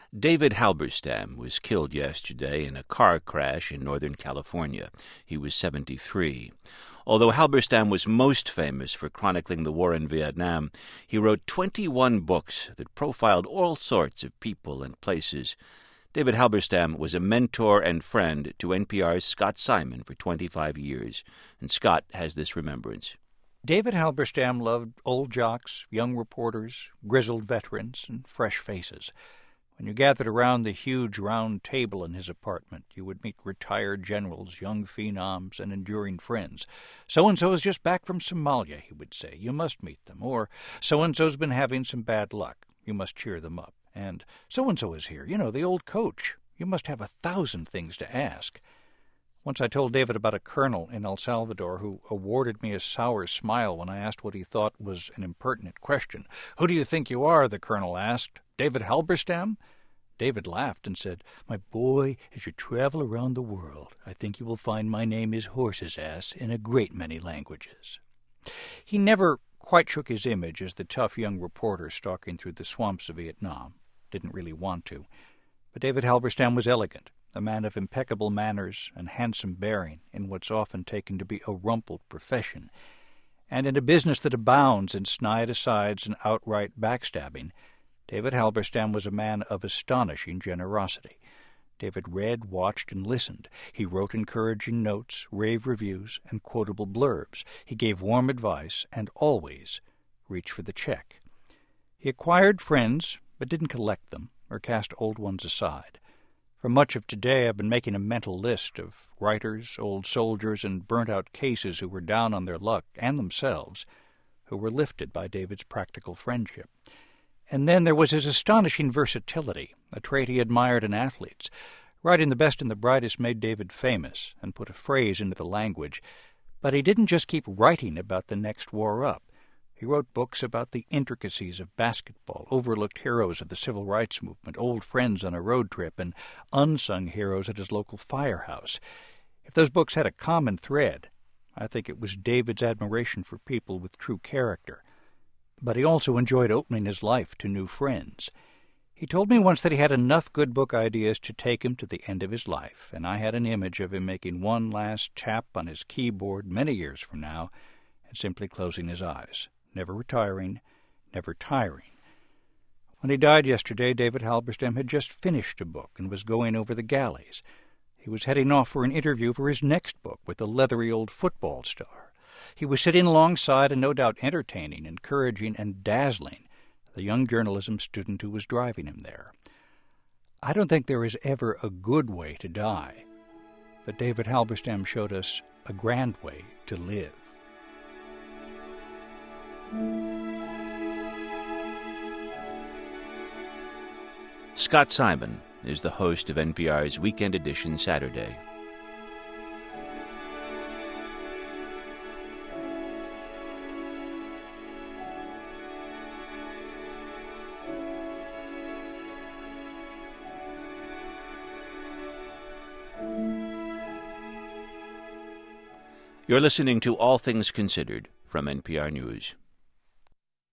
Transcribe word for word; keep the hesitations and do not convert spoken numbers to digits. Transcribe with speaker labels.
Speaker 1: David Halberstam was killed yesterday in a car crash in Northern California. He was seventy-three. Although Halberstam was most famous for chronicling the war in Vietnam, he wrote twenty-one books that profiled all sorts of people and places. David Halberstam was a mentor and friend to N P R's Scott Simon for twenty-five years, and Scott has this remembrance.
Speaker 2: David Halberstam loved old jocks, young reporters, grizzled veterans, and fresh faces. When you gathered around the huge round table in his apartment, you would meet retired generals, young phenoms, and enduring friends. So-and-so is just back from Somalia, he would say. You must meet them. Or, so-and-so's been having some bad luck. You must cheer them up. And, so-and-so is here, you know, the old coach. You must have a thousand things to ask. Once I told David about a colonel in El Salvador who awarded me a sour smile when I asked what he thought was an impertinent question. "Who do you think you are?" the colonel asked. "David Halberstam?" David laughed and said, "My boy, as you travel around the world, I think you will find my name is horse's ass in a great many languages." He never quite shook his image as the tough young reporter stalking through the swamps of Vietnam. Didn't really want to. But David Halberstam was elegant, a man of impeccable manners and handsome bearing in what's often taken to be a rumpled profession. And in a business that abounds in snide asides and outright backstabbing, David Halberstam was a man of astonishing generosity. David read, watched, and listened. He wrote encouraging notes, rave reviews, and quotable blurbs. He gave warm advice and always reached for the check. He acquired friends, but didn't collect them or cast old ones aside. For much of today, I've been making a mental list of writers, old soldiers, and burnt-out cases who were down on their luck, and themselves, who were lifted by David's practical friendship. And then there was his astonishing versatility, a trait he admired in athletes. Writing the best and the brightest made David famous and put a phrase into the language. But he didn't just keep writing about the next war up. He wrote books about the intricacies of basketball, overlooked heroes of the civil rights movement, old friends on a road trip, and unsung heroes at his local firehouse. If those books had a common thread, I think it was David's admiration for people with true character. But he also enjoyed opening his life to new friends. He told me once that he had enough good book ideas to take him to the end of his life, and I had an image of him making one last tap on his keyboard many years from now and simply closing his eyes, never retiring, never tiring. When he died yesterday, David Halberstam had just finished a book and was going over the galleys. He was heading off for an interview for his next book with the leathery old football star. He was sitting alongside and no doubt entertaining, encouraging, and dazzling the young journalism student who was driving him there. I don't think there is ever a good way to die, but David Halberstam showed us a grand way to live.
Speaker 1: Scott Simon is the host of N P R's Weekend Edition Saturday. You're listening to All Things Considered from N P R News.